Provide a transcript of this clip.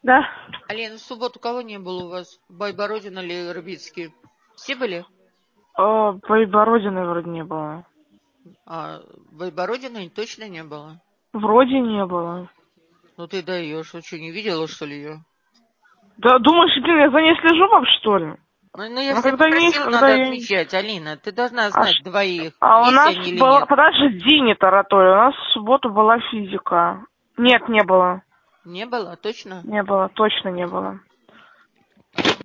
Да. Алина, в субботу кого не было у вас? Байбородина или Рыбицкий? Все были? Байбородиной вроде не было. А Байбородиной точно не было? Вроде не было. Ну ты даешь, вы что, не видела, что ли, ее? Да, думаешь, блин, я за ней слежу вообще, что ли? Ну, я Ну, же тебя когда есть, попросила, когда надо я... отмечать. Алина, ты должна А, знать двоих, у есть нас они или была... нет. Подожди, не тараторь, у нас в субботу была физика. Нет, не было. Не было, точно? Не было, точно не было.